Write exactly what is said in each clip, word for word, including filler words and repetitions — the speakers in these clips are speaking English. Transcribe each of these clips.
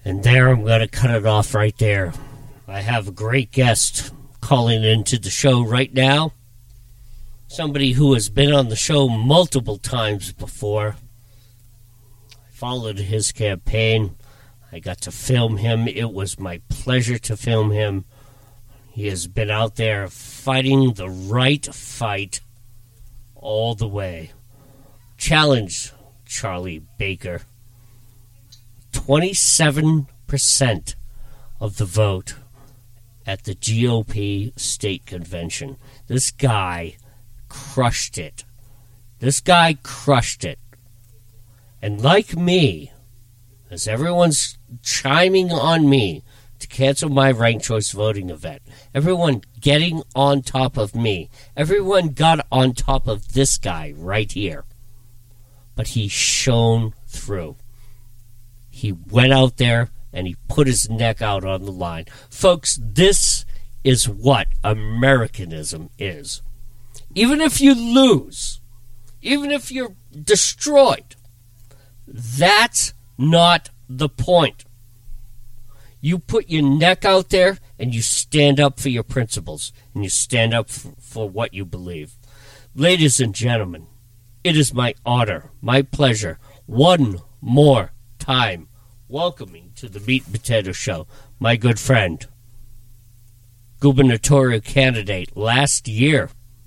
And there, I'm going to cut it off right there. I have a great guest calling into the show right now. Somebody who has been on the show multiple times before. I followed his campaign. I got to film him. It was my pleasure to film him. He has been out there fighting the right fight all the way. Challenge Charlie Baker. twenty-seven percent of the vote at the G O P state convention. This guy crushed it. This guy crushed it. And like me, as everyone's chiming on me to cancel my ranked choice voting event, everyone getting on top of me, everyone got on top of this guy right here. But he shone through. He went out there and he put his neck out on the line. Folks, this is what Americanism is. Even if you lose, even if you're destroyed, that's not the point. You put your neck out there and you stand up for your principles and you stand up for, for what you believe. Ladies and gentlemen, it is my honor, my pleasure, one more time, welcoming to the Meat and Potato Show, my good friend, gubernatorial candidate last year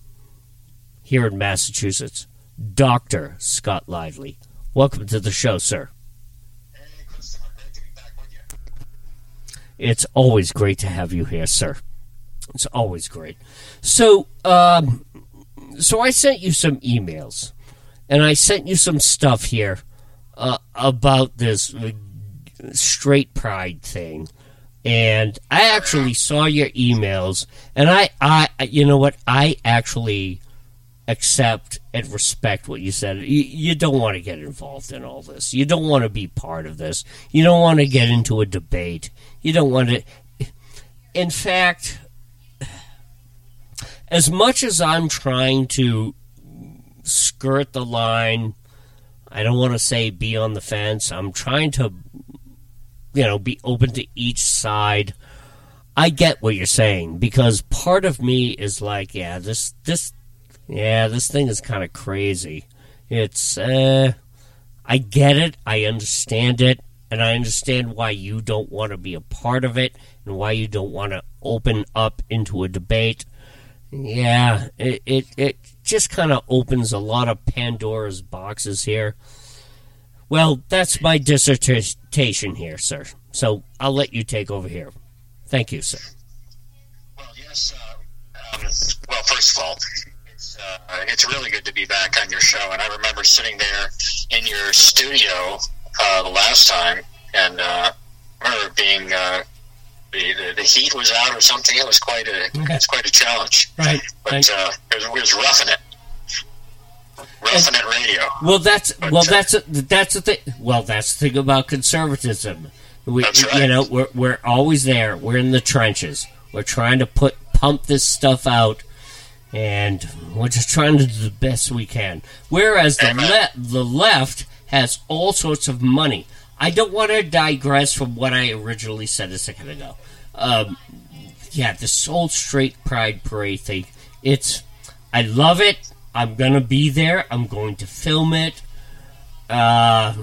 here in Massachusetts, Doctor Scott Lively. Welcome to the show, sir. Hey, Christopher, great to be back with you. It's always great to have you here, sir. It's always great. So, um, so I sent you some emails, and I sent you some stuff here uh, about this straight pride thing. And I actually saw your emails, and I, I, you know what, I actually accept and respect what you said. You, you don't want to get involved in all this. You don't want to be part of this. You don't want to get into a debate. You don't want to... In fact, as much as I'm trying to skirt the line, I don't want to say be on the fence, I'm trying to, you know, be open to each side. I get what you're saying, because part of me is like, yeah, this, this, yeah, this thing is kind of crazy. It's, uh, I get it, I understand it, and I understand why you don't want to be a part of it, and why you don't want to open up into a debate. Yeah, it, it, it just kind of opens a lot of Pandora's boxes here. Well, that's my dissertation here, sir. So I'll let you take over here. Thank you, sir. Well, yes, uh, um, well, first of all, it's, uh, it's really good to be back on your show, and I remember sitting there in your studio uh, the last time, and uh, I remember being, uh, the, the, the heat was out or something. It was quite a, okay. It's quite a challenge. Right. But uh, it, was, it was roughing it. Roughing it radio. Well, that's but, well, uh, that's a, that's the thing. Well, that's the thing about conservatism. We, that's right. You know, we're we're always there. We're in the trenches. We're trying to put pump this stuff out, and we're just trying to do the best we can. Whereas the le- the left has all sorts of money. I don't want to digress from what I originally said a second ago. Um, yeah, this whole straight pride parade thing. It's, I love it. I'm going to be there. I'm going to film it. Uh,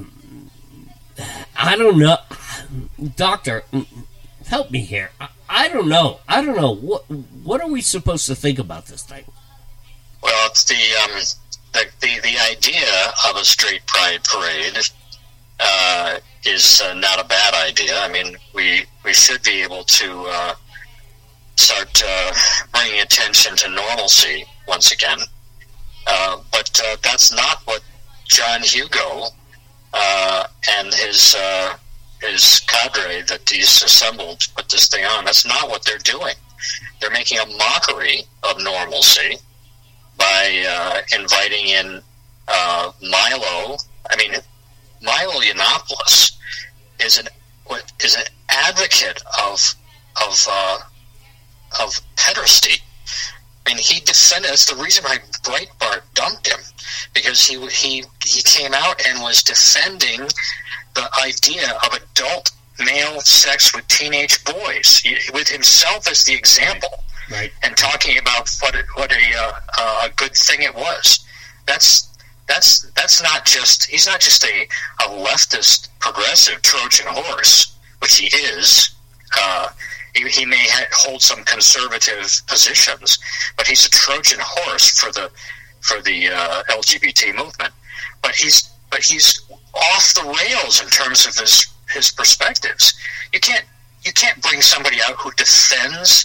I don't know. Doctor, help me here. I, I don't know. I don't know. What What are we supposed to think about this thing? Well, it's the, um, the, the, the idea of a straight pride parade uh, is uh, not a bad idea. I mean, we, we should be able to uh, start uh, bringing attention to normalcy once again. Uh, but uh, that's not what John Hugo uh, and his uh, his cadre that he's assembled to put this thing on. That's not what they're doing. They're making a mockery of normalcy by uh, inviting in uh, Milo. I mean, Milo Yiannopoulos is an is an advocate of of uh, of pederasty. I mean, he defended. That's the reason why Breitbart dumped him, because he he he came out and was defending the idea of adult male sex with teenage boys, with himself as the example, right, right. and talking about what a, what a uh, a good thing it was. That's that's that's not just he's not just a, a leftist progressive Trojan horse, which he is. Uh, he, he may ha- hold some conservative positions, but he's a Trojan horse for the for the uh, L G B T movement. But he's but he's off the rails in terms of his his perspectives. You can't you can't bring somebody out who defends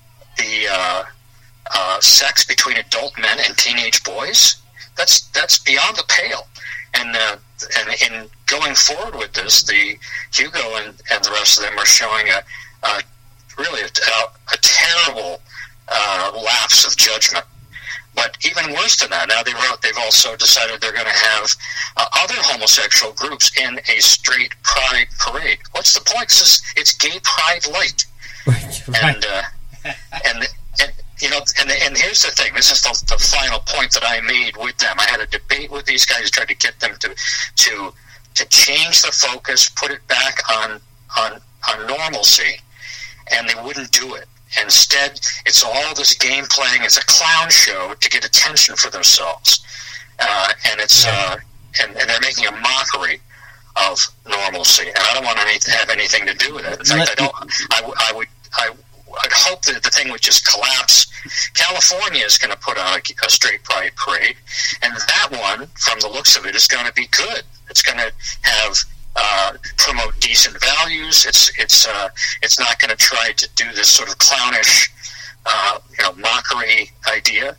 the uh, uh, sex between adult men and teenage boys. That's that's beyond the pale. And uh, and in going forward with this, the Hugo and, and the rest of them are showing a, a really a, a terrible uh, lapse of judgment. But even worse than that, now they wrote, they've also decided they're going to have uh, other homosexual groups in a straight pride parade. What's the point? It's, just, it's gay pride light. Right, right. And, uh, and, and, you know, and, and here's the thing. This is the, the final point that I made with them. I had a debate with these guys, tried to get them to to to change the focus, put it back on on, on normalcy, and they wouldn't do it. Instead, it's all this game playing. It's a clown show to get attention for themselves, uh, and it's uh, and, and they're making a mockery of normalcy. And I don't want any, to have anything to do with it. In fact, I don't. I, I would. I. I'd hope that the thing would just collapse. California is going to put on a, a straight pride parade, and that one, from the looks of it, is going to be good. It's going to have uh, promote decent values. It's it's uh, it's not going to try to do this sort of clownish, uh, you know, mockery idea.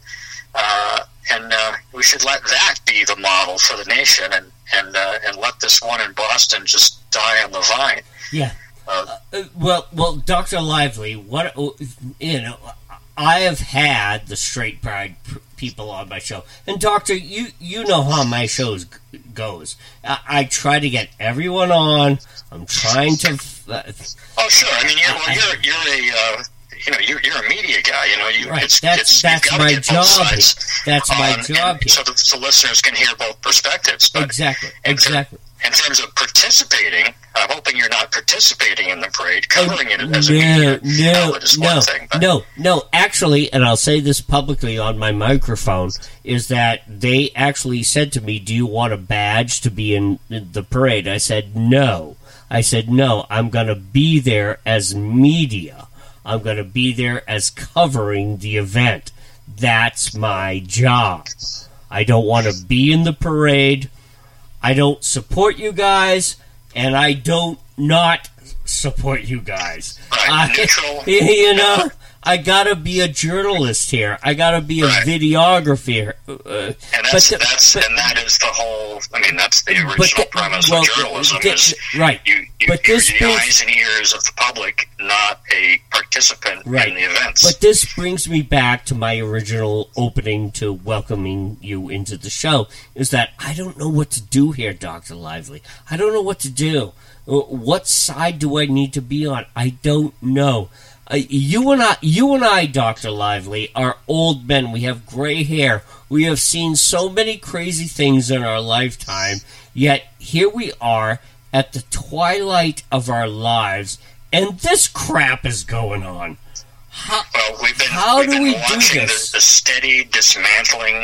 Uh, and uh, we should let that be the model for the nation, and and uh, and let this one in Boston just die on the vine. Yeah. Uh, well, well, Doctor Lively, what you know, I have had the straight pride p- people on my show, and Doctor, you you know how my show goes. I, I try to get everyone on. I'm trying to. Uh, oh, sure. I mean, you're well, you're you're a uh, you know you're you're a media guy. You know, you right. it's, that's it's, that's my job. That's my on, job. Here. So the, the listeners can hear both perspectives. But exactly. In exactly. Ter- in terms of participating, I'm hoping you're not participating in the parade. Covering it as a no, media no, outlet is no, one thing. But. No, no, actually, and I'll say this publicly on my microphone, is that they actually said to me, do you want a badge to be in the parade? I said, no. I said, no, I'm going to be there as media. I'm going to be there as covering the event. That's my job. I don't want to be in the parade. I don't support you guys, and I don't not support you guys. Right, I, neutral. You know, I gotta be a journalist here. I gotta be a right. videographer. Uh, and that's, the, that's but, and that is the whole. I mean, that's the original the, premise well, of journalism. the, is right. You, you, but you're this the brings, eyes and ears of the public, not a participant right. in the events. But this brings me back to my original opening to welcoming you into the show. Is that I don't know what to do here, Doctor Lively. I don't know what to do. What side do I need to be on? I don't know. Uh, you and I, you and I, Doctor Lively, are old men. We have gray hair. We have seen so many crazy things in our lifetime. Yet here we are at the twilight of our lives, and this crap is going on. How, well, we've been, how we've do been we watching do this? The, the steady dismantling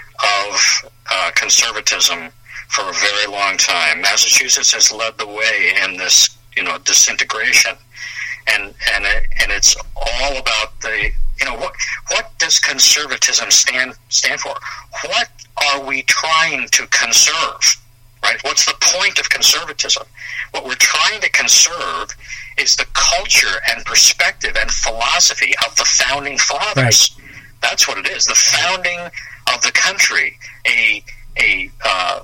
of uh, conservatism for a very long time. Massachusetts has led the way in this, you know, disintegration. And and it, and it's all about the, you know, what what does conservatism stand stand for? What are we trying to conserve? Right? What's the point of conservatism? What we're trying to conserve is the culture and perspective and philosophy of the founding fathers. Right. That's what it is. The founding of the country, a a, uh,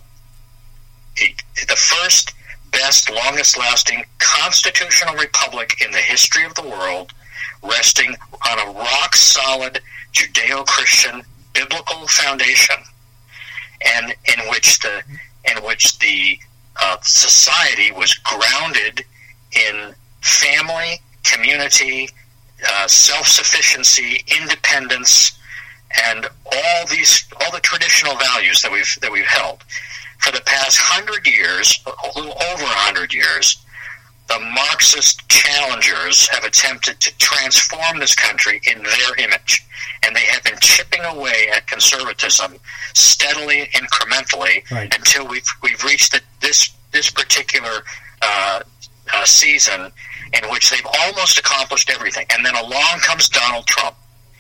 a the first, best, longest-lasting constitutional republic in the history of the world, resting on a rock-solid Judeo-Christian biblical foundation, and in which the in which the uh, society was grounded in family, community, uh, self-sufficiency, independence, and all these all the traditional values that we've that we've held. For the past hundred years, a little over a hundred years, the Marxist challengers have attempted to transform this country in their image, and they have been chipping away at conservatism steadily, incrementally, right. until we've we've reached the, this this particular uh, uh, season in which they've almost accomplished everything. And then along comes Donald Trump.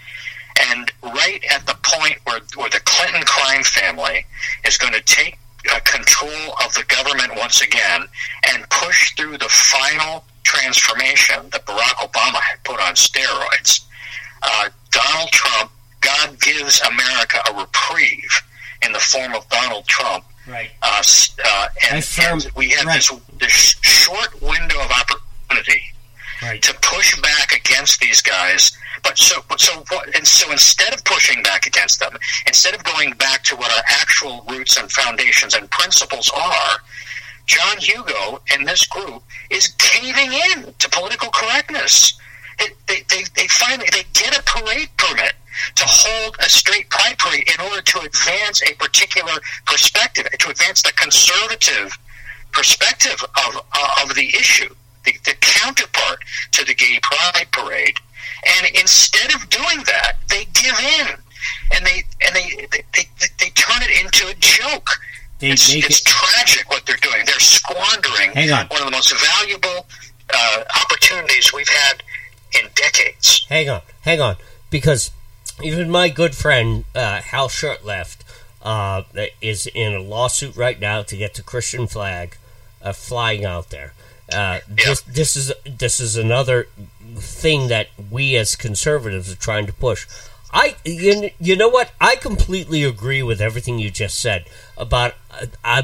And right at the point where, where the Clinton crime family is going to take uh, control of the government once again and push through the final transformation that Barack Obama had put on steroids, uh, Donald Trump, God gives America a reprieve in the form of Donald Trump. Right. Uh, uh, and, firm, and we have right. this, this short window of opportunity right. to push back against these guys. But so, so, what, and so instead of pushing back against them, instead of going back to what our actual roots and foundations and principles are, John Hugo and this group is caving in to political correctness. It, they, they, they finally they get a parade permit to hold a straight pride parade in order to advance a particular perspective, to advance the conservative perspective of uh, of the issue, the, the counterpart to the gay pride parade. And instead of doing that, they give in, and they and they they, they, they turn it into a joke. They it's make it's it, tragic what they're doing. They're squandering hang on. one of the most valuable uh, opportunities we've had in decades. Hang on, hang on, because even my good friend uh, Hal Shurtleff uh, is in a lawsuit right now to get the Christian flag uh, flying out there. Uh, yeah. This this is this is another thing that we as conservatives are trying to push. I you, you know what? I completely agree with everything you just said about. Uh, I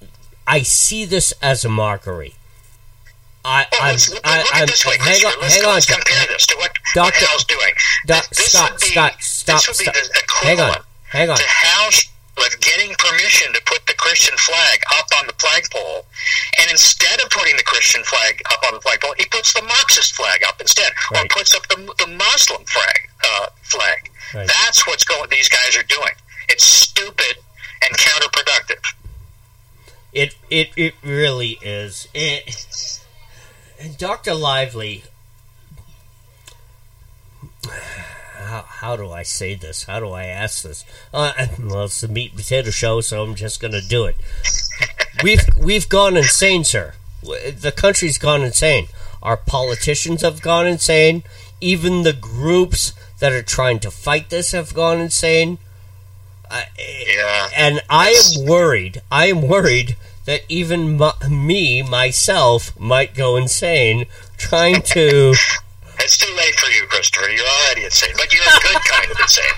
I see this as a mockery. I, well, I'm, let's look, I, look I'm, at this way, hang on, let's, hang on, let's compare this to what, what Hal's doing. Doc, this Scott, would be, Scott, stop, this would be stop. the Hang on, equivalent hang on. to Hal with getting permission to put the Christian flag up on the flagpole, and instead of putting the Christian flag up on the flagpole, he puts the Marxist flag up instead, right. or puts up the, the Muslim flag. Uh, flag. Right. That's what's going. These guys are doing. It's stupid and counterproductive. It it it really is. It, and Doctor Lively, how, how do I say this? How do I ask this? Uh, well, it's the meat and potato show, so I'm just going to do it. We've we've gone insane, sir. The country's gone insane. Our politicians have gone insane. Even the groups that are trying to fight this have gone insane. Uh, yeah. And I am worried. I am worried that even m- me, myself, might go insane trying to... It's too late for you, Christopher. You're already insane, but you're a good kind of insane.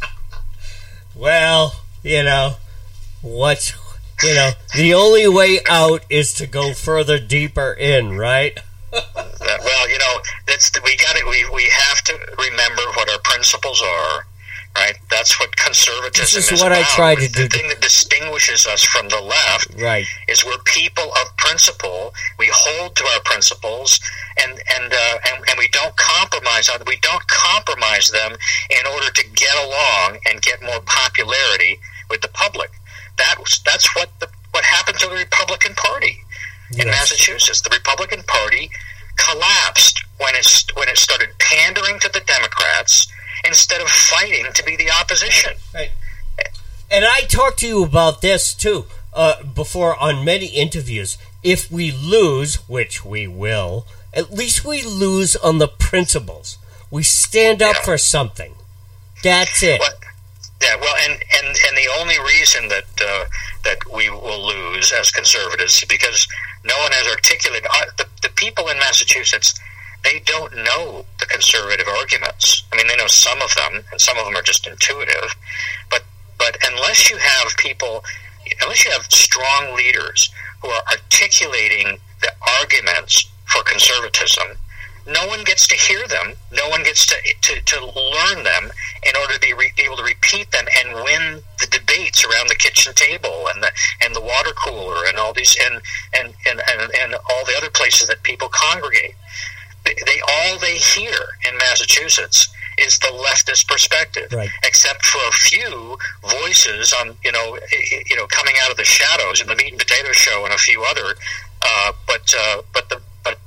Well, you know, what... You know, the only way out is to go further deeper in, right? Well, you know, that's the, we got it. We we have to remember what our principles are, right? That's what conservatism this is. is What about. I try to the do. The thing that distinguishes us from the left, right, is we're people of principle. We hold to our principles, and and uh, and, and we don't compromise on. We don't compromise them in order to get along and get more popularity with the public. That was, that's what the, what happened to the Republican Party in yes. Massachusetts. The Republican Party collapsed when it when it started pandering to the Democrats instead of fighting to be the opposition. Right. And I talked to you about this too uh, before on many interviews. If we lose, which we will, at least we lose on the principles. We stand up yeah. for something. That's it. What? Yeah, well, and, and, and the only reason that uh, that we will lose as conservatives is because no one has articulated uh, the the people in Massachusetts. They don't know the conservative arguments. I mean, they know some of them, and some of them are just intuitive. But but unless you have people, unless you have strong leaders who are articulating the arguments for conservatism, no one gets to hear them. No one gets to to, to learn them in order to be re, able to repeat them and win the debates around the kitchen table and the and the water cooler and all these and and, and, and, and all the other places that people congregate. They, they all they hear in Massachusetts is the leftist perspective, right. except for a few voices on you know you know coming out of the shadows in the Meat and Potato Show and a few other. Uh, but uh, but the but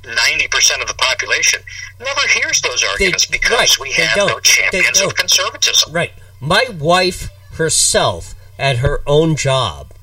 ninety percent of the population never hears those arguments they, because right, we have no champions of conservatism. Right. My wife herself at her own job,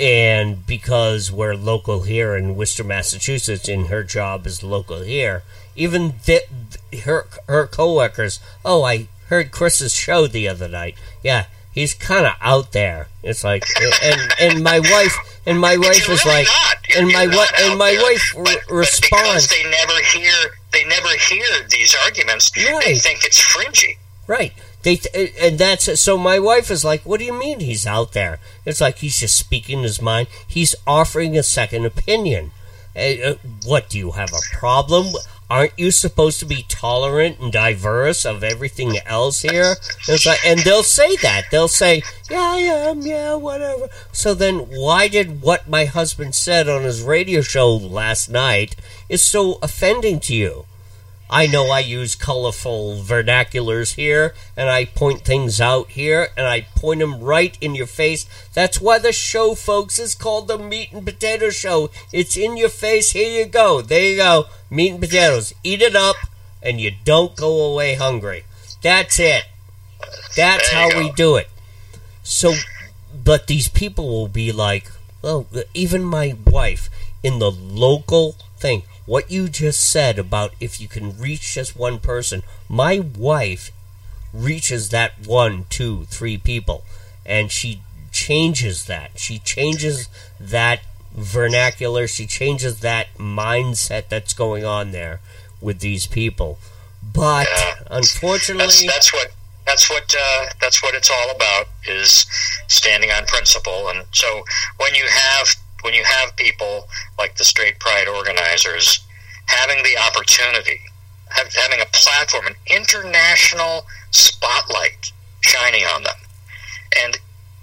and because we're local here in Worcester, Massachusetts, and her job is local here, even th- her her coworkers, oh, I heard Chris's show the other night. Yeah, he's kind of out there. It's like, and and my wife and my wife is really like, and my wife and my there. wife but, re- responds. But because they never hear, they never hear these arguments. Right. They think it's fringy. Right. They th- and that's so. My wife is like, "What do you mean he's out there?" It's like he's just speaking his mind. He's offering a second opinion. Uh, what, do you have a problem? Aren't you supposed to be tolerant and diverse of everything else here? It's like, and they'll say that. They'll say, "Yeah, I am. Yeah, whatever." So then, why did what my husband said on his radio show last night is so offending to you? I know I use colorful vernaculars here, and I point things out here, and I point them right in your face. That's why the show, folks, is called the Meat and Potato Show. It's in your face. Here you go. There you go. Meat and potatoes. Eat it up, and you don't go away hungry. That's it. That's how we do it. So, but these people will be like, well, even my wife in the local thing, what you just said about if you can reach just one person, my wife reaches that one, two, three people, and she changes that. She changes that vernacular. She changes that mindset that's going on there with these people. But yeah. unfortunately, that's, that's what that's what uh, that's what it's all about, is standing on principle. And so when you have when you have people like the Straight Pride organizers having the opportunity, have, having a platform, an international spotlight shining on them, and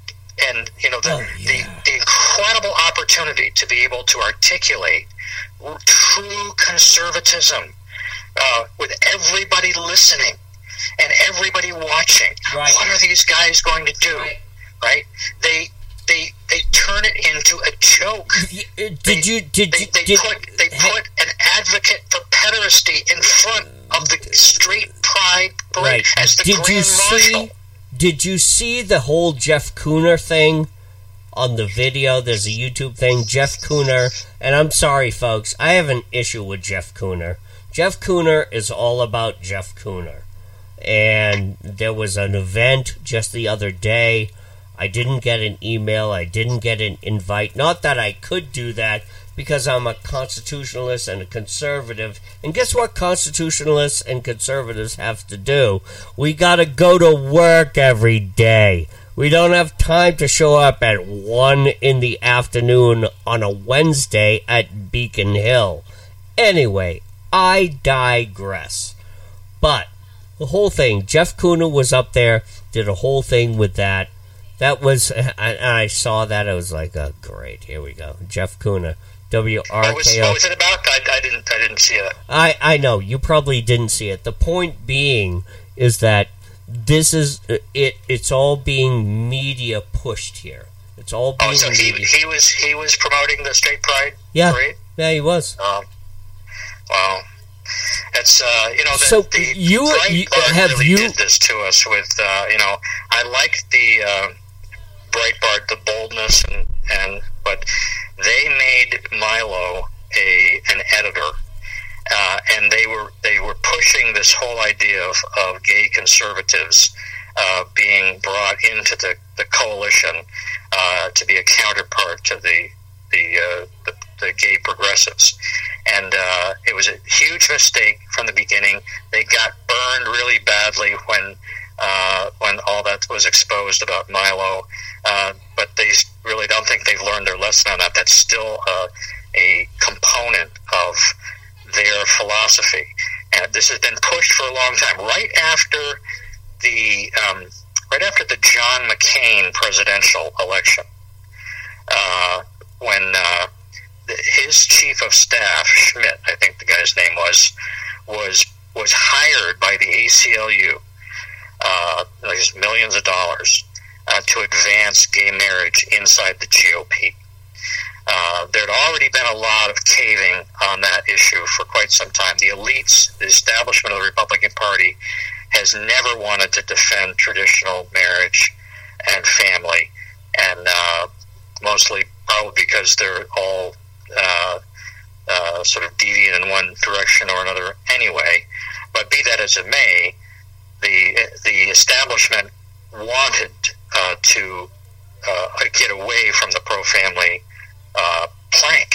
and you know the, oh, yeah. the the incredible opportunity to be able to articulate true conservatism uh, with everybody listening and everybody watching. Right. What are these guys going to do? Right? right? They they they turn it into a joke. Did they, you did they, you they did, put they put an advocate for pederasty in front of the Straight Pride Parade right. as the did Grand you Marshal. See, did you see the whole Jeff Cooner thing on the video? There's a YouTube thing, Jeff Cooner, and I'm sorry, folks, I have an issue with Jeff Cooner. Jeff Cooner is all about Jeff Cooner. And there was an event just the other day. I didn't get an email. I didn't get an invite. Not that I could do that, because I'm a constitutionalist and a conservative. And guess what constitutionalists and conservatives have to do? We gotta go to work every day. We don't have time to show up at one in the afternoon on a Wednesday at Beacon Hill. Anyway, I digress. But the whole thing, Jeff Cooner was up there, did a whole thing with that. That was, I, I saw that, I was like, oh, great, here we go. Jeff Cooner, W R K O. What was, what was it about? I, I didn't I didn't see it. I, I know, you probably didn't see it. The point being is that this is, it. it's all being media pushed here. It's all being Oh, so he, media. he was he was promoting the Straight Pride Yeah, Parade? yeah, he was. Um, wow. It's, uh, you know, the, So the you- you- Breitbart have really you- did this to us with, uh, you know, I like the uh, Breitbart, the boldness, and, and but they made Milo a an editor, uh, and they were they were pushing this whole idea of, of gay conservatives uh, being brought into the, the coalition uh, to be a counterpart to the the, uh, the the gay progressives. And uh, it was a huge mistake from the beginning. They got burned really badly when uh, when all that was exposed about Milo. Uh, but they really don't think they've learned their lesson on that. That's still uh, a component of their philosophy. And this has been pushed for a long time. Right after the um, right after the John McCain presidential election, uh, when uh, his chief of staff, Schmidt, I think the guy's name was, was was hired by the A C L U, uh, like millions of dollars, uh, to advance gay marriage inside the G O P. Uh, there'd already been a lot of caving on that issue for quite some time. The elites, the establishment of the Republican Party, has never wanted to defend traditional marriage and family, and uh, mostly probably because they're all uh, uh, sort of deviant in one direction or another anyway. But be that as it may, the the establishment wanted uh, to uh, get away from the pro-family uh, plank,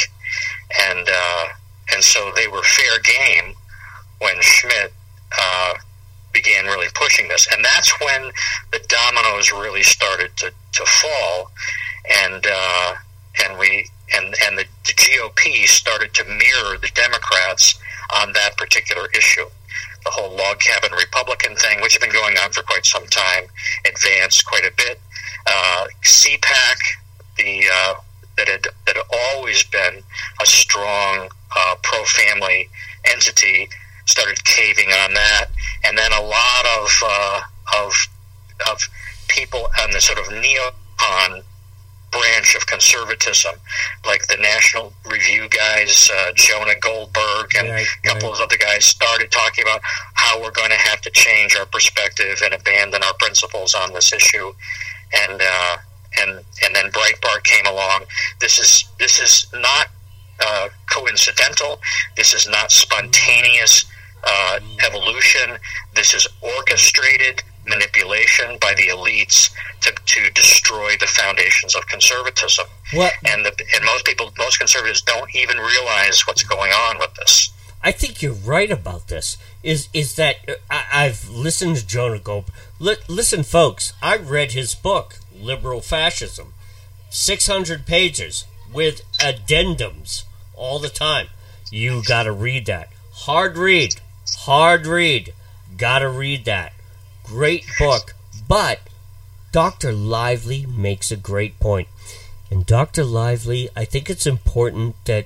and uh, and so they were fair game when Schmidt uh, began really pushing this, and that's when the dominoes really started to, to fall, and uh, and we and and the, the G O P started to mirror the Democrats on that particular issue. The whole log cabin Republican thing, which had been going on for quite some time, advanced quite a bit. Uh, C PAC, the uh, that had that had always been a strong uh, pro-family entity, started caving on that, and then a lot of uh, of of people on the sort of neocon branch of conservatism, like the National Review guys, uh, Jonah Goldberg, and right, a couple right. of other guys started talking about how we're going to have to change our perspective and abandon our principles on this issue, and uh, and and then Breitbart came along. This is this is not uh, coincidental. This is not spontaneous uh, evolution. This is orchestrated manipulation by the elites to, to destroy the foundations of conservatism. What? And the and most people, most conservatives, don't even realize what's going on with this. I think you're right about this. Is is that uh, I, I've listened to Jonah Goldberg. Li- listen, folks, I read his book, Liberal Fascism, six hundred pages with addendums all the time. You got to read that. Hard read, hard read. Got to read that. Great book, but Doctor Lively makes a great point. And Doctor Lively, I think it's important that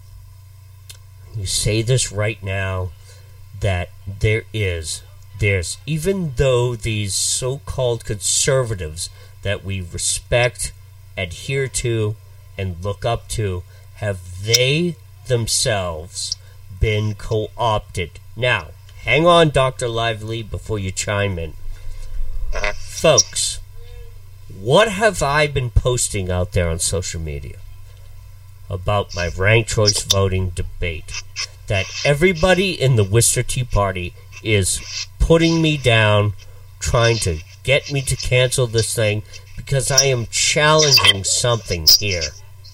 you say this right now, that there is, there's, even though these so-called conservatives that we respect, adhere to, and look up to, have they themselves been co-opted? Now, hang on, Doctor Lively, before you chime in. Uh-huh. Folks, what have I been posting out there on social media about my ranked choice voting debate? That everybody in the Worcester Tea Party is putting me down, trying to get me to cancel this thing, because I am challenging something here.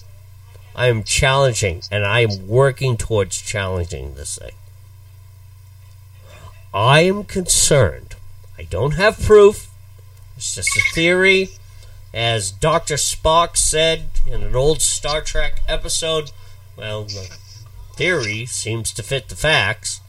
I am challenging, and I am working towards challenging this thing. I am concerned. I don't have proof. It's just a theory. As Doctor Spock said in an old Star Trek episode, well, the theory seems to fit the facts,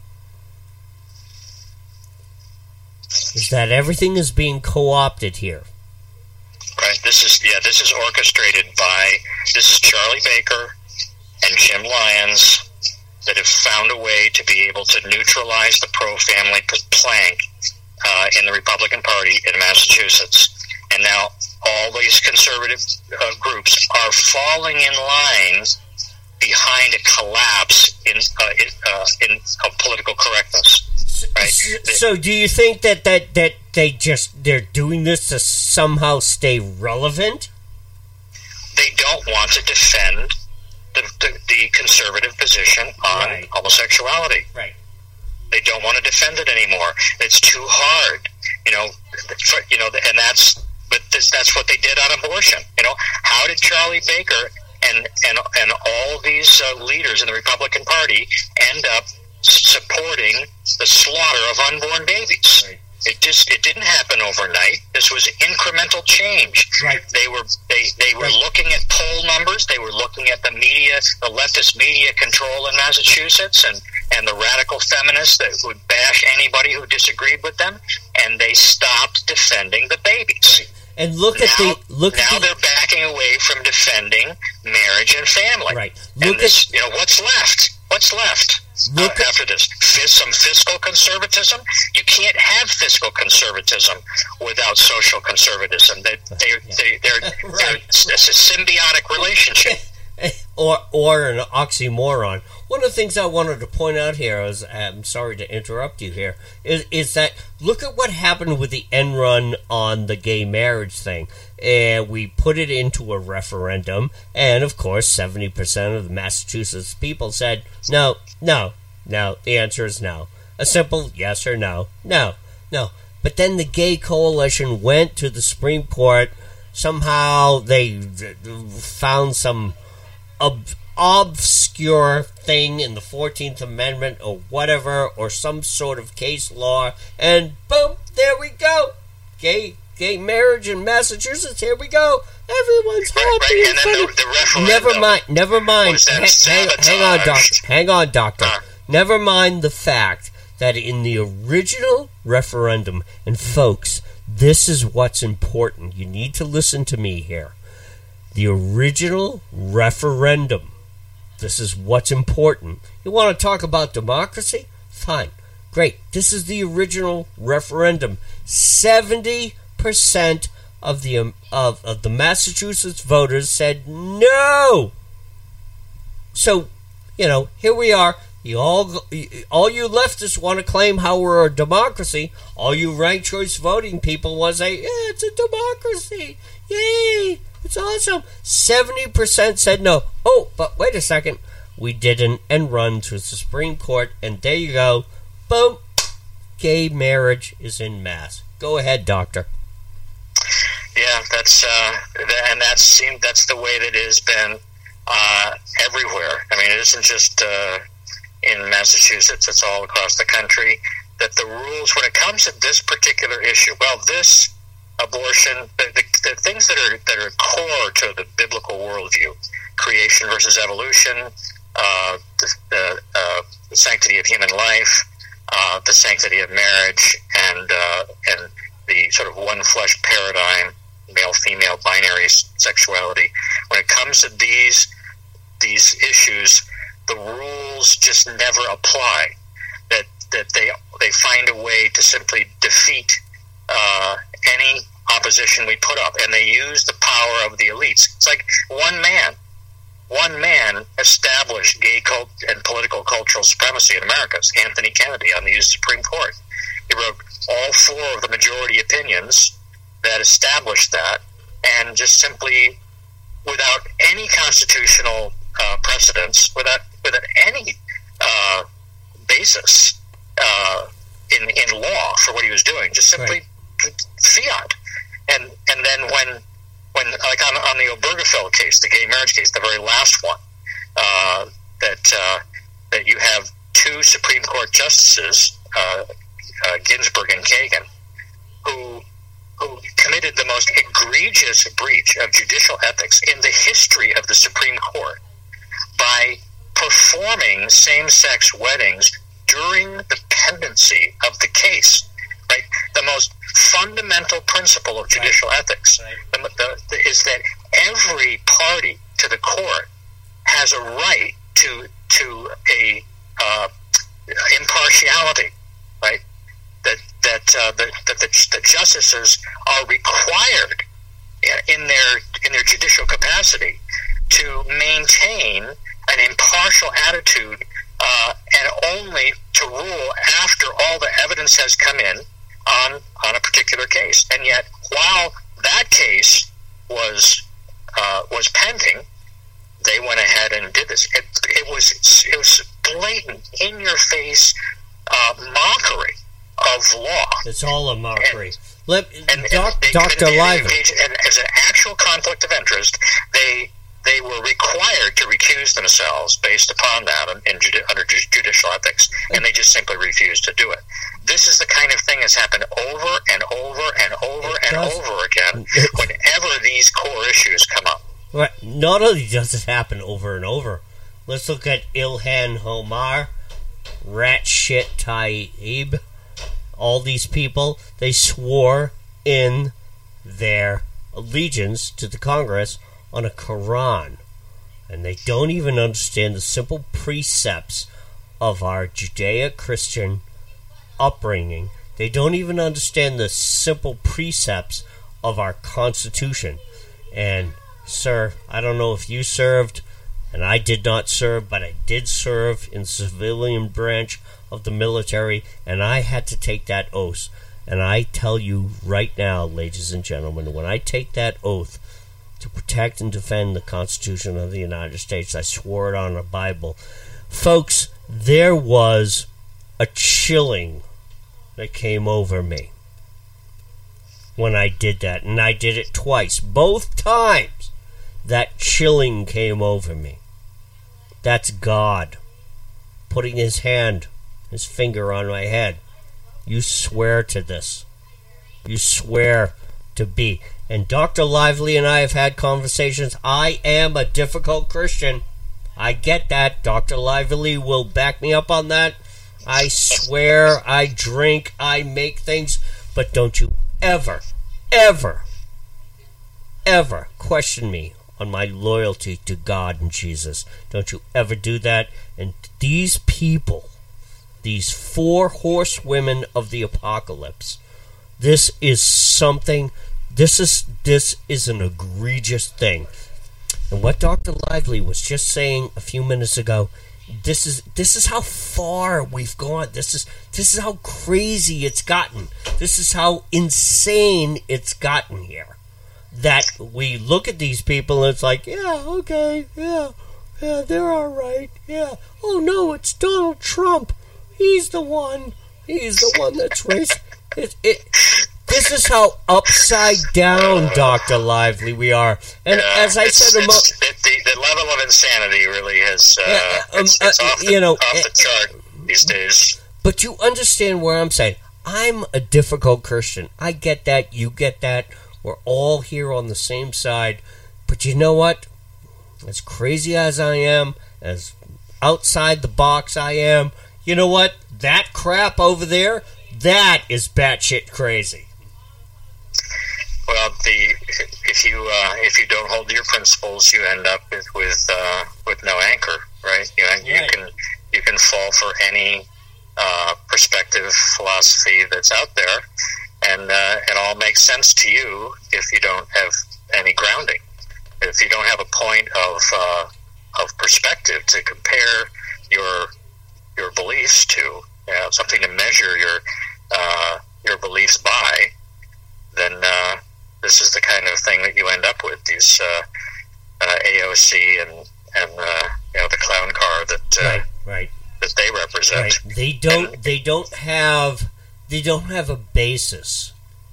is that everything is being co-opted here. Right. This is yeah. This is orchestrated by this is Charlie Baker and Jim Lyons that have found a way to be able to neutralize the pro-family plank uh, in the Republican Party in Massachusetts. And now all these conservative uh, groups are falling in line behind a collapse in uh, in, uh, in uh, political correctness. Right? So, do you think that, that, that they just they're doing this to somehow stay relevant? They don't want to defend the, the, the conservative position on right. homosexuality. Right. They don't want to defend it anymore. It's too hard, you know. For, you know, and that's but this, that's what they did on abortion. You know, how did Charlie Baker and and and all these uh, leaders in the Republican Party end up supporting the slaughter of unborn babies? Right. It just it didn't happen overnight. This was incremental change. Right. They were they, they were right. looking at poll numbers. They were looking at the media, the leftist media control in Massachusetts, and, and the radical feminists that would bash anybody who disagreed with them. And they stopped defending the babies. Right. And look now, at the look. Now at the, they're backing away from defending marriage and family. Right. Look and this, at you know what's left. What's left? Look uh, after this, Fis- some fiscal conservatism. You can't have fiscal conservatism without social conservatism. They, they, Yeah. they, they're, Right. they're, it's a symbiotic relationship. or or an oxymoron. One of the things I wanted to point out here is, I'm sorry to interrupt you here, is, is that look at what happened with the end run on the gay marriage thing. And we put it into a referendum, and of course, seventy percent of the Massachusetts people said, no, no, no, the answer is no. A simple yes or no, no, no. But then the gay coalition went to the Supreme Court. Somehow they found some ob- obscure thing in the fourteenth Amendment or whatever, or some sort of case law, and boom, there we go. Gay gay marriage in Massachusetts, here we go. Everyone's happy. Right, and then the, the referendum never mind, never mind. Hang, hang on, doctor. Hang on, doctor. Uh. Never mind the fact that in the original referendum, and folks, this is what's important. You need to listen to me here. The original referendum, this is what's important. You want to talk about democracy? Fine. Great. This is the original referendum. seventy percent of the um, of, of the Massachusetts voters said no. So, you know, here we are. You all, all you leftists want to claim how we're a democracy. All you ranked choice voting people want to say, yeah, it's a democracy. Yay, it's awesome. seventy percent said no. Oh, but wait a second. We did an end run to the Supreme Court, and there you go. Boom. Gay marriage is in Mass. Go ahead, doctor. Yeah, that's uh, and that's seemed that's the way that it has been uh, everywhere. I mean, it isn't just uh, in Massachusetts; it's all across the country. That the rules, when it comes to this particular issue, well, this abortion, the, the, the things that are that are core to the biblical worldview, creation versus evolution, uh, the, the, uh, the sanctity of human life, uh, the sanctity of marriage, and uh, and the sort of one flesh paradigm, male-female binary sexuality. When it comes to these these issues, the rules just never apply. That that they they find a way to simply defeat uh, any opposition we put up, and they use the power of the elites. It's like one man, one man established gay cult and political cultural supremacy in America. It's Anthony Kennedy on the U S Supreme Court. He wrote all four of the majority opinions that established that, and just simply, without any constitutional uh, precedence, without without any uh, basis uh, in in law for what he was doing, just simply right. fiat. And and then when when like on, on the Obergefell case, the gay marriage case, the very last one, uh, that uh, that you have two Supreme Court justices, uh, uh, Ginsburg and Kagan, who who committed the most egregious breach of judicial ethics in the history of the Supreme Court by performing same-sex weddings during the pendency of the case. Right, the most fundamental principle of judicial right. ethics right. The, the, the, is that every party to the court has a right to to a uh, impartiality. Right, that that uh, the, that the, the justices are required in their in their judicial capacity to maintain an impartial attitude, uh, and only to rule after all the evidence has come in on on a particular case. And yet, while that case was uh, was pending, they went ahead and did this. It, it was it was blatant, in your face uh, mockery of law. It's all a mockery. And, Let, and, doc, and they, Doctor they, Liven. And as an actual conflict of interest, they they were required to recuse themselves based upon that in, in judi- under ju- judicial ethics, and they just simply refused to do it. This is the kind of thing that's happened over and over and over it and does. over again whenever these core issues come up. Right. Not only does it happen over and over, let's look at Ilhan Omar, Rat Shit Tlaib. All these people, they swore in their allegiance to the Congress on a Quran, and they don't even understand the simple precepts of our Judeo-Christian upbringing. They don't even understand the simple precepts of our Constitution. And, sir, I don't know if you served And I did not serve, but I did serve in the civilian branch of the military, and I had to take that oath. And I tell you right now, ladies and gentlemen, when I take that oath to protect and defend the Constitution of the United States, I swore it on a Bible. Folks, there was a chilling that came over me when I did that. And I did it twice. Both times that chilling came over me. That's God putting his hand, his finger on my head. You swear to this. You swear to be. And Doctor Lively and I have had conversations. I am a difficult Christian. I get that. Doctor Lively will back me up on that. I swear, I drink, I make things. But don't you ever, ever, ever question me on my loyalty to God and Jesus. Don't you ever do that. And these people, these four horsewomen of the apocalypse, this is something, this is this is an egregious thing. And what Doctor Lively was just saying a few minutes ago, this is this is how far we've gone. This is this is how crazy it's gotten. This is how insane it's gotten here. That we look at these people and it's like, yeah, okay, yeah, yeah, they're all right, yeah. Oh no, it's Donald Trump. He's the one. He's the one that's racist. It, it, this is how upside down, Doctor Lively, we are. And yeah, as I said, a mo- it, the, the level of insanity really has, uh, yeah, um, it's, it's uh, off, the, you know, off the chart these days. But you understand where I'm saying. I'm a difficult Christian. I get that. You get that. We're all here on the same side. But you know what? As crazy as I am, as outside the box I am, you know what? That crap over there, that is batshit crazy. Well, the if you uh, if you don't hold to your principles, you end up with with, uh, with no anchor, right? You know, you right. can you can fall for any uh, perspective philosophy that's out there, and uh, it all makes sense to you if you don't have any grounding. If you don't have a point of uh, of perspective to compare your your beliefs to, you know, something to measure your uh, your beliefs by, then uh, this is the kind of thing that you end up with. These uh, uh, A O C and and uh, you know, the clown car that uh, right, right. that they represent. Right. They don't. And, they don't have. They don't have a basis.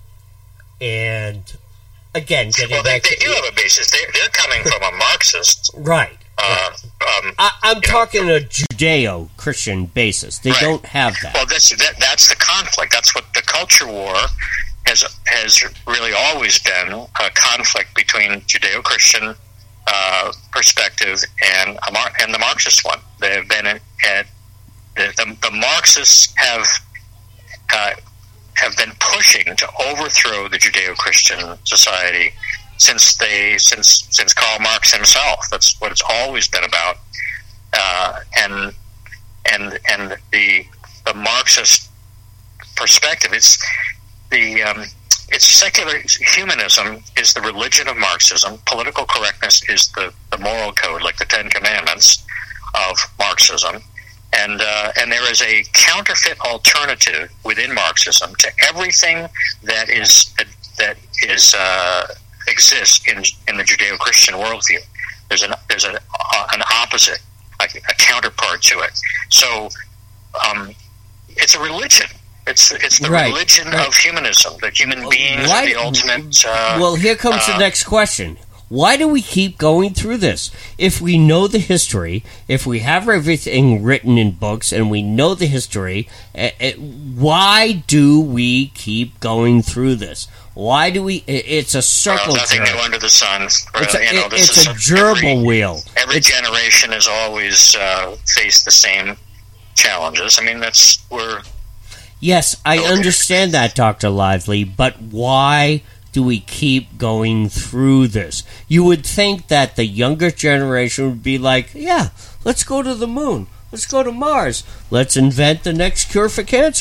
And again, getting well, back they, they to do have a basis. They're, they're coming from a Marxist. Right. Uh, um, I, I'm talking know, a Judeo-Christian basis. They right. don't have that. Well, that's that, that's the conflict. That's what the culture war has has really always been, a conflict between Judeo-Christian uh, perspective and a Mar- and the Marxist one. They have been at, at the, the the Marxists have uh, have been pushing to overthrow the Judeo-Christian society since they since since Karl Marx himself. That's what it's always been about. Uh, and and and the the Marxist perspective, it's the um, it's secular humanism is the religion of Marxism. Political correctness is the, the moral code, like the Ten Commandments of Marxism. And uh, and there is a counterfeit alternative within Marxism to everything that is that is uh, exists in in the Judeo-Christian worldview. There's an there's an uh, an opposite, a, a counterpart to it. So um, it's a religion. It's it's the right, religion right. of humanism. That human beings Why, are the ultimate. Uh, well, here comes uh, the next question. Why do we keep going through this? If we know the history, if we have everything written in books and we know the history, uh, uh, why do we keep going through this? Why do we? It's a circle. Well, nothing jerk. new under the sun. It's a, you know, it, this it's is a gerbil every, wheel. Every it's, generation has always uh, faced the same challenges. I mean, that's we're. Yes, I okay. understand that, Doctor Lively, but why do we keep going through this? You would think that the younger generation would be like, yeah, let's go to the moon. Let's go to Mars. Let's invent the next cure for cancer.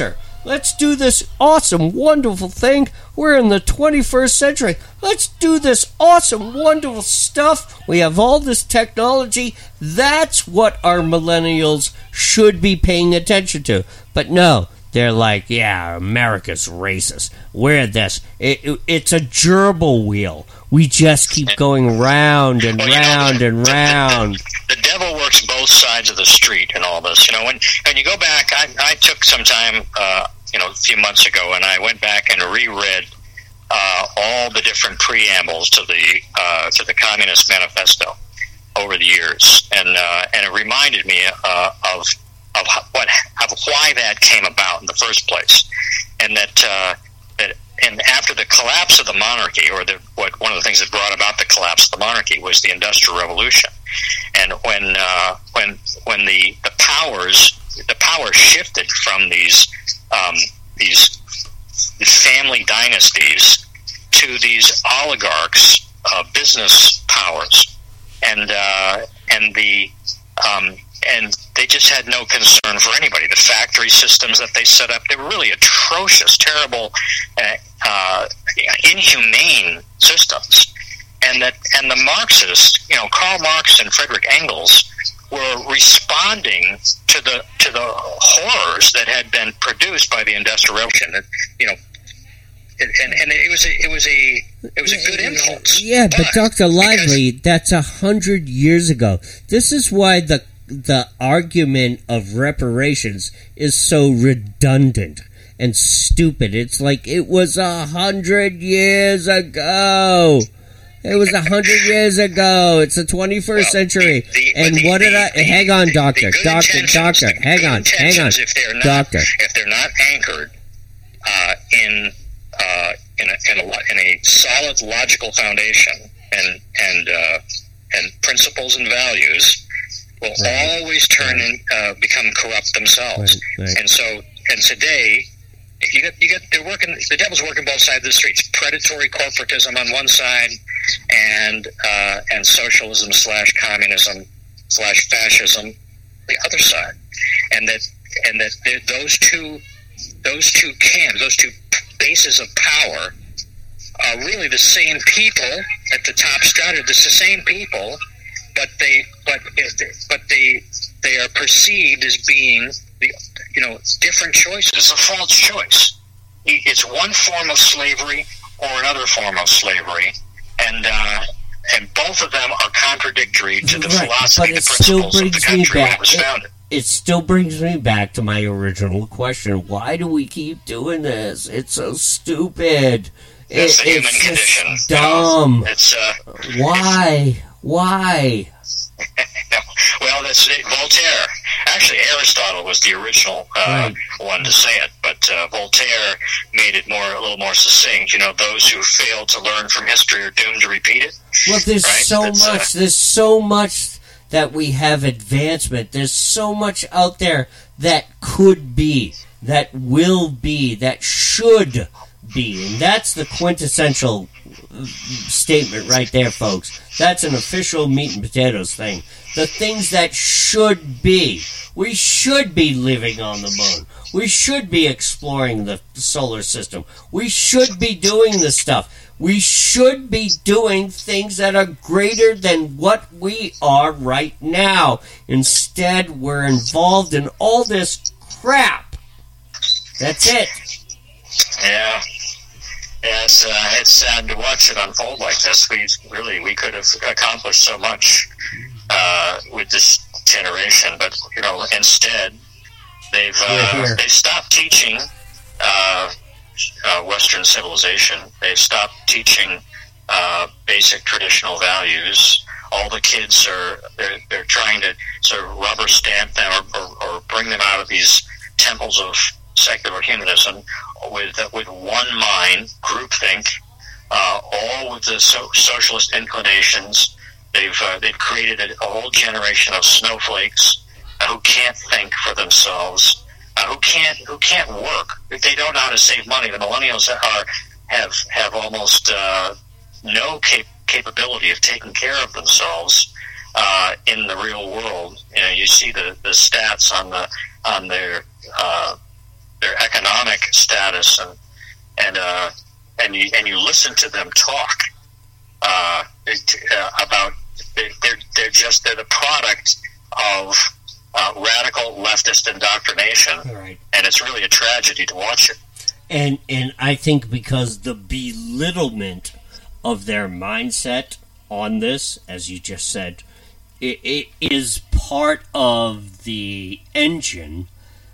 Let's do this awesome, wonderful thing. We're in the twenty-first century. Let's do this awesome, wonderful stuff. We have all this technology. That's what our millennials should be paying attention to. But no, they're like, yeah, America's racist. We're this. It, it, it's a gerbil wheel. We just keep going round and well, round you know, and the, round. The, the, the devil works both sides of the street in all this. You know, when when you go back, I, I took some time, uh, you know, a few months ago, and I went back and reread uh, all the different preambles to the uh, to the Communist Manifesto over the years, and uh, and it reminded me uh, of of what of why that came about in the first place, and that uh, that. And after the collapse of the monarchy, or the, what one of the things that brought about the collapse of the monarchy was the Industrial Revolution, and when uh, when when the, the powers the power shifted from these um, these family dynasties to these oligarchs, uh, business powers, and uh, and the um, and they just had no concern for anybody. The factory systems that they set up, they were really atrocious, terrible, uh, uh, inhumane systems. And that, and the Marxists, you know, Karl Marx and Friedrich Engels, were responding to the to the horrors that had been produced by the Industrial Revolution. That, you know, and, and it was a, it was a it was a good impulse. Yeah, but, but Doctor Lively, that's a hundred years ago. This is why the the argument of reparations is so redundant and stupid. It's like it was a hundred years ago. It was a hundred years ago. It's the twenty-first well, century. The, the, and the, what did I... The, hang on, doctor. Doctor, doctor. Hang on, hang on. If they're not, doctor. If they're not anchored uh, in, uh, in, a, in, a, in a solid logical foundation and, and, uh, and principles and values, will right. always turn and uh, become corrupt themselves. Right, right. And so, and today... You get, you get. They're working. The devil's working both sides of the streets. Predatory corporatism on one side, and uh, and socialism slash communism slash fascism the other side. And that and that those two those two camps, those two bases of power, are really the same people at the top strata. It's the same people, but they but but they they are perceived as being the, you know, different choices. It's a false choice. It's one form of slavery or another form of slavery, and uh, and both of them are contradictory to the right, philosophy, the principles of the country where it was founded. It, it still brings me back to my original question: why do we keep doing this? It's so stupid. It's it, the human it's condition. Just dumb. You know, it's uh, why? It's, why? Well, that's Voltaire. Actually, Aristotle was the original uh, right. one to say it, but uh, Voltaire made it more a little more succinct. You know, those who fail to learn from history are doomed to repeat it. Well, there's right? so that's, much. Uh, there's so much that we have advancement. There's so much out there that could be, that will be, that should be, and that's the quintessential statement right there, folks. That's an official meat and potatoes thing. The things that should be. We should be living on the moon. We should be exploring the solar system. We should be doing this stuff. We should be doing things that are greater than what we are right now. Instead, we're involved in all this crap. That's it. Yeah. Yeah, it's, uh, it's sad to watch it unfold like this. We really, we could have accomplished so much uh, with this generation, but you know, instead, they've uh, they've stopped teaching uh, uh, Western civilization. They've stopped teaching uh, basic traditional values. All the kids are they're, they're trying to sort of rubber stamp them or, or, or bring them out of these temples of secular humanism with uh, with one mind, groupthink, uh, all with the so- socialist inclinations. They've uh, they've created a, a whole generation of snowflakes uh, who can't think for themselves, uh, who can't who can't work. They don't know how to save money. The millennials are have have almost uh, no cap- capability of taking care of themselves uh, in the real world. You know, you see the, the stats on the on their uh, their economic this, and and uh, and you and you listen to them talk uh, it, uh, about they're they're just they're the product of uh, radical leftist indoctrination, right. And it's really a tragedy to watch it. And and I think because the belittlement of their mindset on this, as you just said, it, it is part of the engine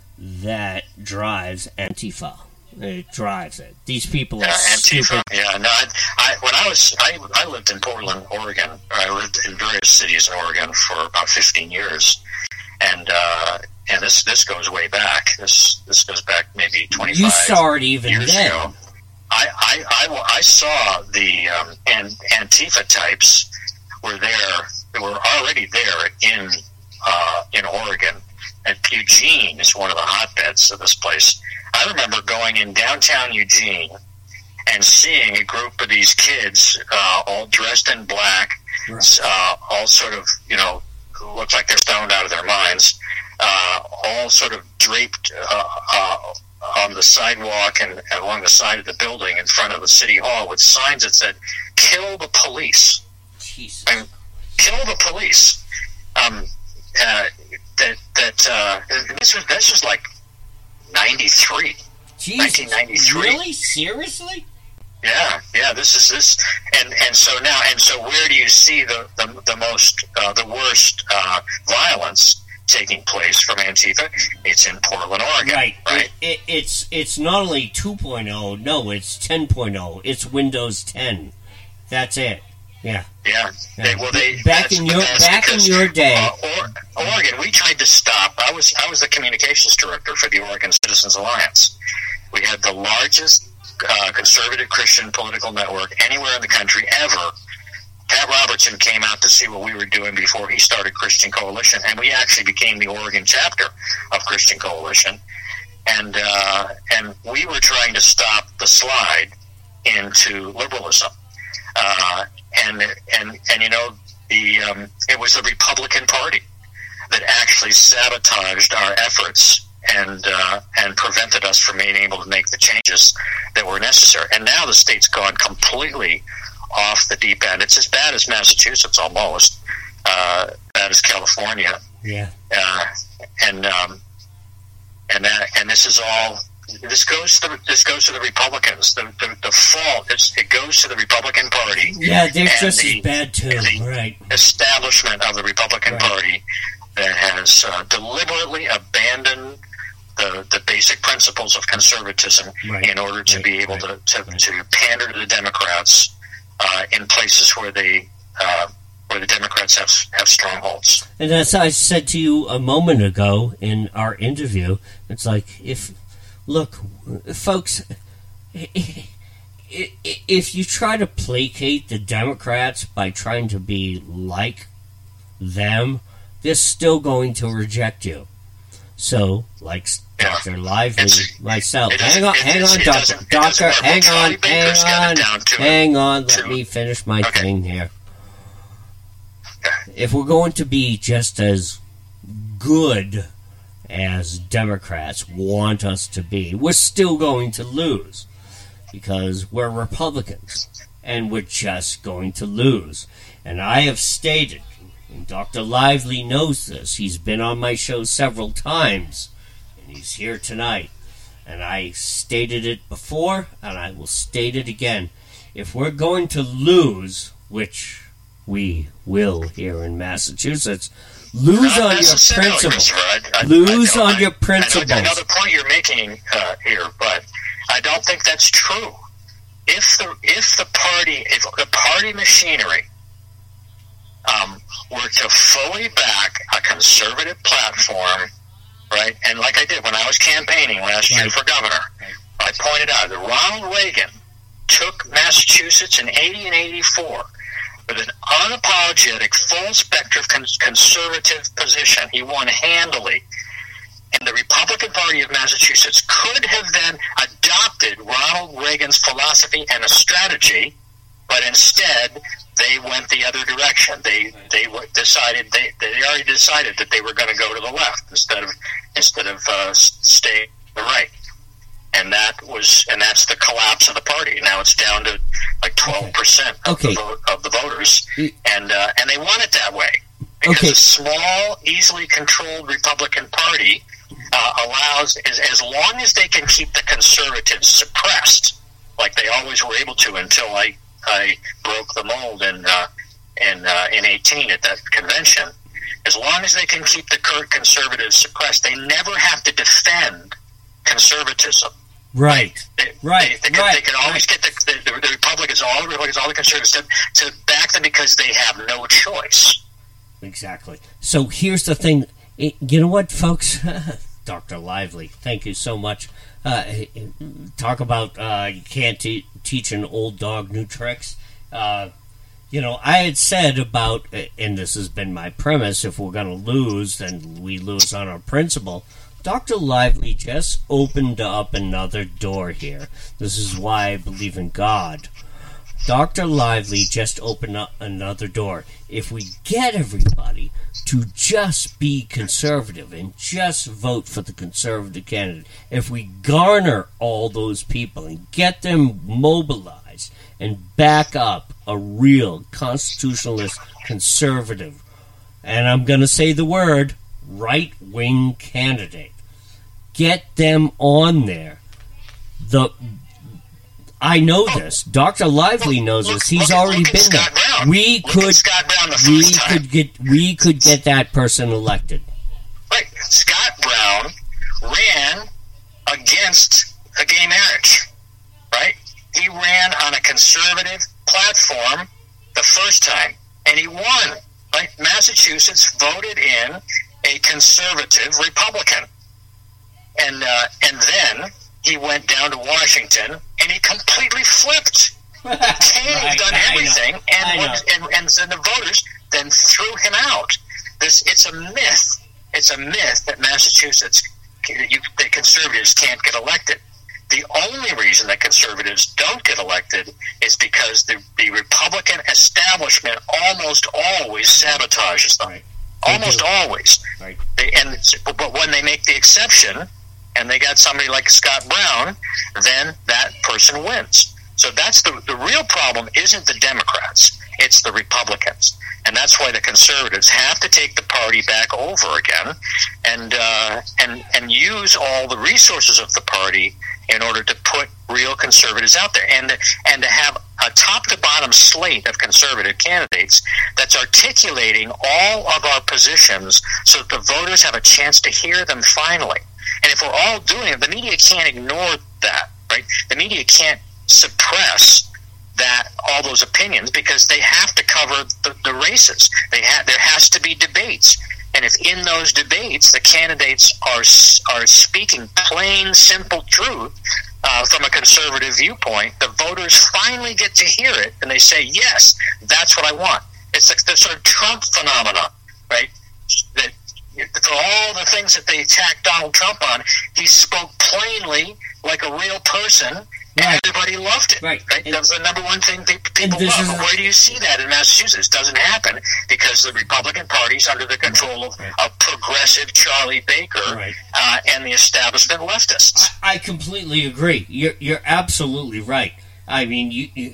that drives Antifa. It drives it. These people are yeah, Antifa, stupid. Yeah, no, I, I, when I was, I, I lived in Portland, Oregon. I lived in various cities in Oregon for about fifteen years, and uh, and this this goes way back. This this goes back maybe twenty-five. You saw it even years then. Ago. I, I, I, I saw the um, an, Antifa types were there. They were already there in uh, in Oregon. And Eugene is one of the hotbeds of this place. I remember going in downtown Eugene and seeing a group of these kids, uh, all dressed in black, right. uh, all sort of, you know, look like they're stoned out of their minds, uh, all sort of draped uh, uh, on the sidewalk and along the side of the building in front of the city hall with signs that said, "Kill the police." Jesus. And kill the police. Um, uh, that, that, uh, this was, this was like ninety-three. Jesus. nineteen ninety-three. Really? Seriously? Yeah, yeah, this is this. And, and so now, and so where do you see the, the, the most, uh, the worst, uh, violence taking place from Antifa? It's in Portland, Oregon. Right. Right. It, it, it's it's not only two point oh, no, it's ten point oh. It's Windows ten. That's it. Yeah. Yeah. yeah. They, well, they back in your back because, in your day, uh, or, Oregon. We tried to stop. I was I was the communications director for the Oregon Citizens Alliance. We had the largest uh, conservative Christian political network anywhere in the country ever. Pat Robertson came out to see what we were doing before he started Christian Coalition, and we actually became the Oregon chapter of Christian Coalition. And uh, and we were trying to stop the slide into liberalism. Uh, and and and you know the um, it was the Republican Party that actually sabotaged our efforts and uh, and prevented us from being able to make the changes that were necessary. And now the state's gone completely off the deep end. It's as bad as Massachusetts, almost uh, bad as California. Yeah. Uh, and um, and that and this is all. This goes to the, this goes to the Republicans. The the, the fault it's, it goes to the Republican Party. Yeah, they're just the, as bad too. The right. Establishment of the Republican right. Party that has uh, deliberately abandoned the the basic principles of conservatism right. in order to right. be able right. to, to, right. to pander to the Democrats uh, in places where they uh, where the Democrats have have strongholds. And as I said to you a moment ago in our interview, it's like if. Look, folks, if you try to placate the Democrats by trying to be like them, they're still going to reject you. So, like yeah. Doctor Lively, it's, myself, it hang on, hang on, Doctor, Doctor, hang on, hang on, hang on, let me finish my okay. thing here. If we're going to be just as good as Democrats want us to be, we're still going to lose because we're Republicans and we're just going to lose. And I have stated, and Doctor Lively knows this, he's been on my show several times and he's here tonight, and I stated it before and I will state it again. If we're going to lose, which we will here in Massachusetts, lose Not on your principles. I, I, lose I know, on your I, principles. I know, I know the point you're making uh, here, but I don't think that's true. If the if the party if the party machinery um, were to fully back a conservative platform, right? And like I did when I was campaigning last right. year for governor, I pointed out that Ronald Reagan took Massachusetts in eighty and eighty-four. With an unapologetic, full-spectrum conservative position. He won handily. And the Republican Party of Massachusetts could have then adopted Ronald Reagan's philosophy and a strategy, but instead they went the other direction. They they decided they they already decided that they were going to go to the left instead of instead of uh, staying to the right. And that was was, and that's the collapse of the party. Now it's down to like twelve percent of, okay. the vote, of the voters, and uh, and they want it that way because okay. a small, easily controlled Republican Party uh, allows, as, as long as they can keep the conservatives suppressed, like they always were able to until I I broke the mold in uh, in uh, in eighteen at that convention. As long as they can keep the current conservatives suppressed, they never have to defend conservatism. Right, they, right, they, they, can, right. they can always right. get the, the, the Republicans, all the Republicans, all the conservatives to, to back them because they have no choice. Exactly. So here's the thing. You know what, folks? Doctor Lively, thank you so much. Uh, talk about uh, you can't te- teach an old dog new tricks. Uh, You know, I had said about, and this has been my premise, if we're going to lose, then we lose on our principle. Doctor Lively just opened up another door here. This is why I believe in God. Doctor Lively just opened up another door. If we get everybody to just be conservative and just vote for the conservative candidate, if we garner all those people and get them mobilized and back up a real constitutionalist conservative, and I'm going to say the word, right-wing candidate, get them on there. The I know this. Doctor Lively knows look, this. He's look, already look been Scott there. Brown. We look could Scott Brown the we first time. could get we could get that person elected. Right. Scott Brown ran against a gay marriage. Right? He ran on a conservative platform the first time, and he won. Right? Massachusetts voted in a conservative Republican, and uh, and then he went down to Washington, and he completely flipped, changed right, on everything, and, was, and and so the voters then threw him out. This it's a myth. It's a myth that Massachusetts, you, the conservatives can't get elected. The only reason that conservatives don't get elected is because the, the Republican establishment almost always sabotages them. Right. Almost always. Right. They, and but when they make the exception, and they got somebody like Scott Brown, then that person wins. So that's the the real problem. Isn't the Democrats? It's the Republicans, and that's why the conservatives have to take the party back over again, and uh, and and use all the resources of the party in order to put real conservatives out there, and and to have a top to bottom slate of conservative candidates that's articulating all of our positions, so that the voters have a chance to hear them finally. And if we're all doing it, the media can't ignore that, right? The media can't suppress that all those opinions because they have to cover the, the races. They ha- there has to be debates, and if in those debates the candidates are are speaking plain, simple truth uh, from a conservative viewpoint, the voters finally get to hear it, and they say, "Yes, that's what I want." It's like the sort of Trump phenomenon, right? That for all the things that they attacked Donald Trump on, he spoke plainly like a real person. And right. everybody loved it. Right. right? That was the number one thing people love. Is, But where do you see that in Massachusetts? It doesn't happen because the Republican Party's under the control of, right. of progressive Charlie Baker right. uh, and the establishment leftists. I, I completely agree. You're you're absolutely right. I mean, you, you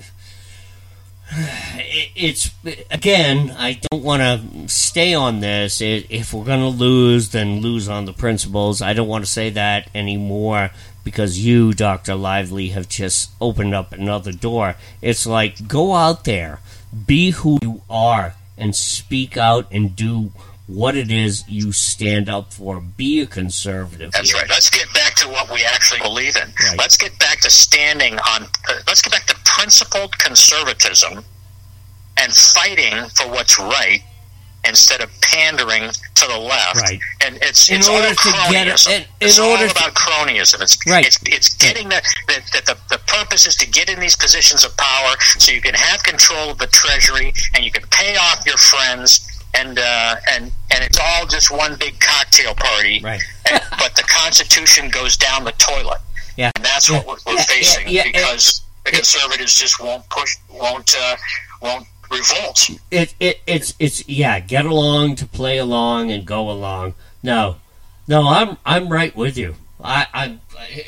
it's again. I don't want to stay on this. If we're going to lose, then lose on the principles. I don't want to say that anymore. Because you, Doctor Lively, have just opened up another door. It's like, go out there, be who you are, and speak out and do what it is you stand up for. Be a conservative. That's here. right. Let's get back to what we actually believe in. Right. Let's get back to standing on, uh, let's get back to principled conservatism and fighting for what's right instead of pandering to the left. Right. And it's in it's order all to cronyism. get it, in, in it's order all to, about cronyism. It's right. it's it's getting the that the, the, the purpose is to get in these positions of power so you can have control of the treasury and you can pay off your friends and uh, and and it's all just one big cocktail party. Right. and, but the Constitution goes down the toilet. Yeah. And that's what we're, we're yeah, facing yeah, yeah, because it, the conservatives just won't push won't uh, won't revolt. It, it it's it's yeah, get along to play along and go along. No, no, I'm I'm right with you. I I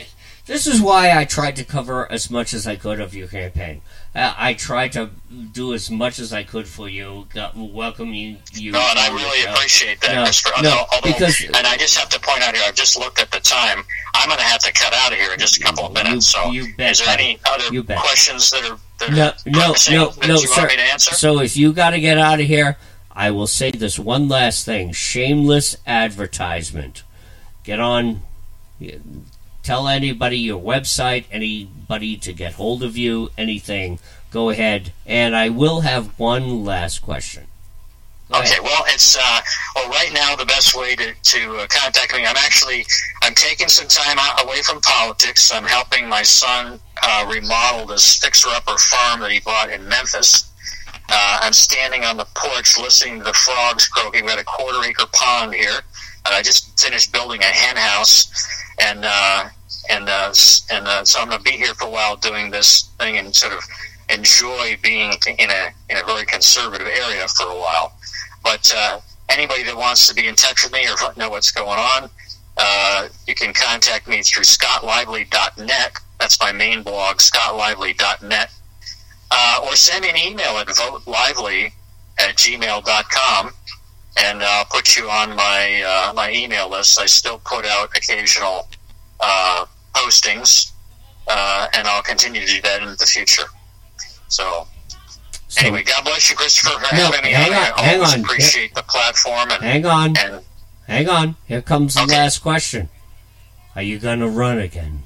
This is why I tried to cover as much as I could of your campaign. Uh, I tried to do as much as I could for you, got, welcome you. you no, and I really show. appreciate that, no, Christopher. No, although, because, and I just have to point out here, I've just looked at the time. I'm going to have to cut out of here in just a couple of minutes. You, so, you bet, is there buddy. any other you bet. questions that are, that no, are no, no, that no, you sir. want me to answer? So if you got to get out of here, I will say this one last thing. Shameless advertisement. Get on, tell anybody your website, anybody to get hold of you, anything. Go ahead. And I will have one last question. Go okay, ahead. well, it's, uh, well, right now the best way to, to uh, contact me, I'm actually, I'm taking some time out away from politics. I'm helping my son uh, remodel this fixer-upper farm that he bought in Memphis. Uh, I'm standing on the porch listening to the frogs croaking. We've got a quarter-acre pond here. Uh, I just finished building a hen house, and uh, and uh, and uh, so I'm going to be here for a while doing this thing and sort of enjoy being in a in a very conservative area for a while. But uh, anybody that wants to be in touch with me or know what's going on, uh, you can contact me through scott lively dot net. That's my main blog, scott lively dot net. Uh, or send me an email at vote lively at gmail dot com, and I'll put you on my uh, my email list. I still put out occasional uh, postings, uh, and I'll continue to do that in the future. So, So, anyway, God bless you, Christopher, for No, having me hang on. on, I hang always on. appreciate the platform. And, hang on. and Hang on. Here comes the Okay. last question. Are you going to run again?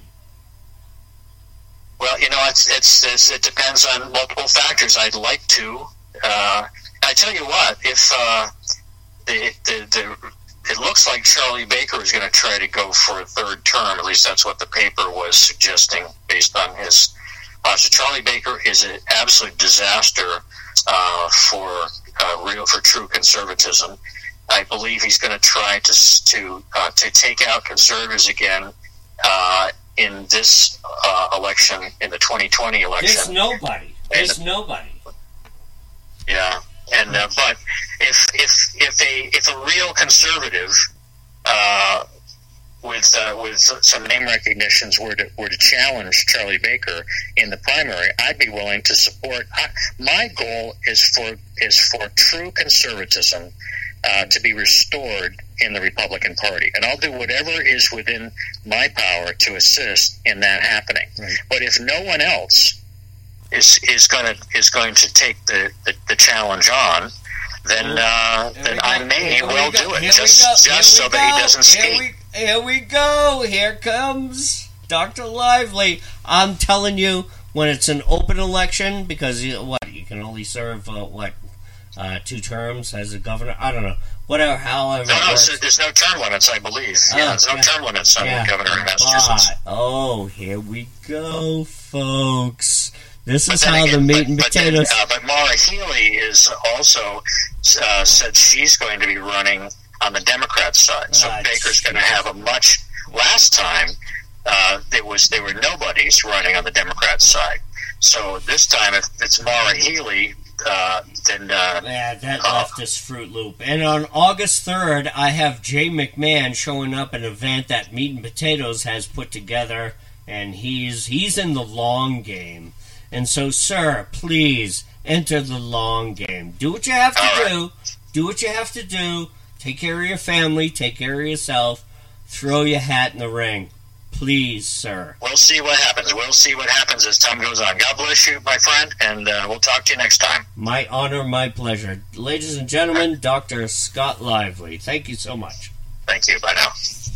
Well, you know, it's, it's, it's it depends on multiple factors. I'd like to. Uh, I tell you what, if uh, the, the the it looks like Charlie Baker is going to try to go for a third term. At least that's what the paper was suggesting, based on his. Uh, so Charlie Baker is an absolute disaster uh, for uh, real for true conservatism. I believe he's going to try to to uh, to take out conservatives again. Uh, in this uh, election, in the twenty twenty election. There's nobody. There's and, nobody. Yeah, and uh, but if if if a if a real conservative uh, with uh, with some name recognitions were to were to challenge Charlie Baker in the primary, I'd be willing to support. I, my goal is for is for true conservatism uh, to be restored in the Republican Party, and I'll do whatever is within my power to assist in that happening. Right. But if no one else is is going to is going to take the, the, the challenge on, then uh, then I may here well we do it here just just so go. that he doesn't here speak. We, here we go. Here comes Doctor Lively. I'm telling you, when it's an open election, because you, what you can only serve uh, what uh, two terms as a governor. I don't know. Whatever, however. No, no, so there's no term limits, I believe. Oh, yeah, there's no yeah. term limits on yeah. governor in Massachusetts. But, oh, here we go, folks. This but is how again, the meat but, and but potatoes. Then, uh, but Maura Healey is also uh, said she's going to be running on the Democrat side. So Ah, Baker's going to have a much. Last time, uh, there was there were nobodies running on the Democrat side. So this time, if it's Maura Healey. Uh, then, uh, yeah, that uh, left us Fruit Loop. And on August third, I have Jay McMahon showing up at an event that Meat and Potatoes has put together, and he's he's in the long game. And so, sir, please enter the long game. Do what you have to All do. Right. Do what you have to do. Take care of your family. Take care of yourself. Throw your hat in the ring. Please, sir. We'll see what happens. We'll see what happens as time goes on. God bless you, my friend, and uh, we'll talk to you next time. My honor, my pleasure. Ladies and gentlemen, Doctor Scott Lively. Thank you so much. Thank you. Bye now.